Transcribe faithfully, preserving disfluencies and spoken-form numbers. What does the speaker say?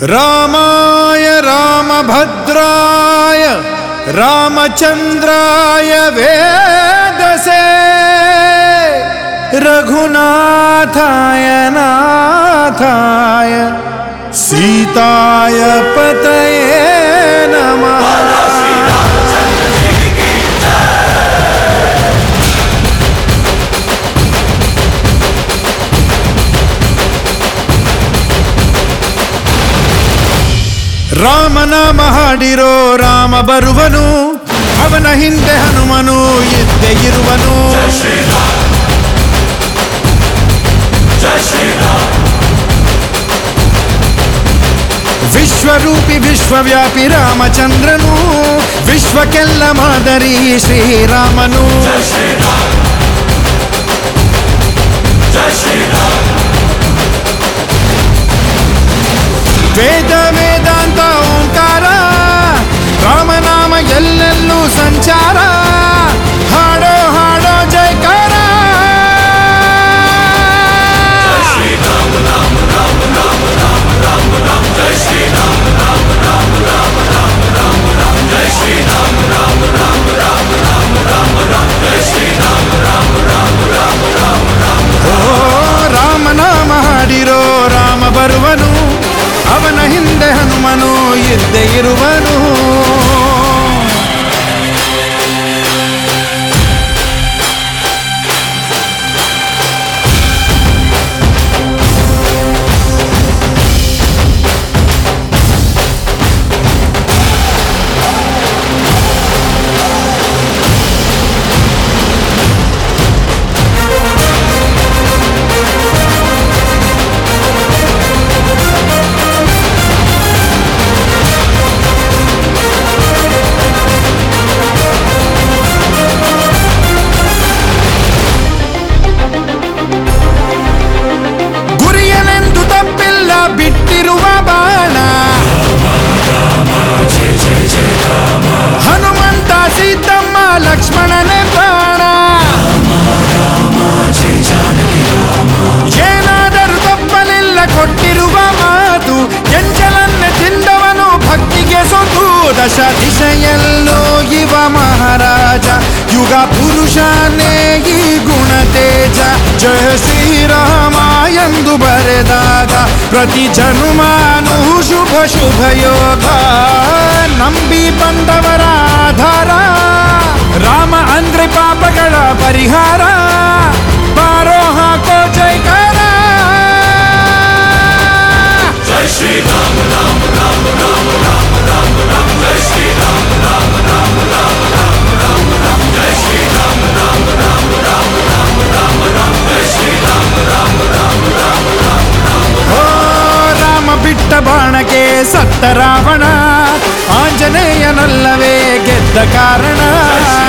रामाय रामभद्राय रामचंद्राय वेदसे रघुनाथाय नाथाय सीताय पतये नमः। ರಾಮನಾಮ ಹಾಡಿರೋ ರಾಮ ಬರುವನು, ಅವನ ಹಿಂದೆ ಹನುಮನು ಇದ್ದೇ ಇರುವನು. ವಿಶ್ವರೂಪಿ ವಿಶ್ವವ್ಯಾಪಿ ರಾಮಚಂದ್ರನು, ವಿಶ್ವಕ್ಕೆಲ್ಲ ಮಾದರಿ ಶ್ರೀರಾಮನು. ವೇದ ವೇದಾಂತ ಓಂಕಾರ, ರಾಮನಾಮ ಎಲ್ಲೆಲ್ಲೂ ಸಂಚಾರ. ಹಾಡೋ ಹಾಡೋ ಜೈಕಾರ. ಓ ರಾಮನಾಮ ಹಾಡಿರೋ ರಾಮ ಬರುವನು, ಅವನ ಹಿಂದೆ ಹನುಮನು ಇದ್ದೇ ಇರುವನು. ಬಿಟ್ಟಿರುವ ಬಾಣ ಹನುಮಂತ ಸೀತಮ್ಮ ಲಕ್ಷ್ಮಣನೇ ಪ್ರಾಣ. ಏನಾದರೂ ತಪ್ಪಲಿಲ್ಲ ಕೊಟ್ಟಿರುವ ಮಾತು, ಎಂಜಲನ್ನೇ ತಿಂದವನು ಭಕ್ತಿಗೆ ಸೊತು. ದಶ ದಿಶೆಯಲ್ಲೋ ಇವ ಮಹಾರಾಜ, ಯುಗ ಪುರುಷನೇ ಈ ಗುಣ ತೇಜ. ಜಯ ಶ್ರೀರಾಮ ಎಂದು ಬರೆದಾಗ ಪ್ರತಿ ಜನುಮಾನು ಶುಭ ಶುಭ ಯೋಗ. ನಂಬಿ ಬಂದವರ ಆಧಾರ, ರಾಮ ಅಂದ್ರೆ ಪಾಪಗಳ ಪರಿಹಾರ. ಬಾರೋ ಹಾಕೋ ಜೈಕಾರ. ಜೈ ಶ್ರೀರಾಮ ರಾಮ ರಾಮ ರಾಮ ರಾಮ ರಾಮ ರಾಮ ಜೈ ಶ್ರೀರಾಮ ರಾಮ ರಾಮ ರಾಮ ರಾಮ ರಾಮ ರಾಮ ಜೈ ಶ್ರೀರಾಮ ರಾಮ ರಾಮ ರಾಮ ರಾಮ ರಾಮ ರಾಮ ಜೈ ಶ್ರೀರಾಮ ರಾಮ ರಾಮ ರಾಮ ರಾಮ ರಾಮ. ಓ ರಾಮ ಬಿಟ್ಟ ಬಾಣಕ್ಕೆ ಸತ್ತ ರಾವಣ, ಆಂಜನೇಯನಲ್ಲವೇ ಗೆದ್ದ ಕಾರಣ.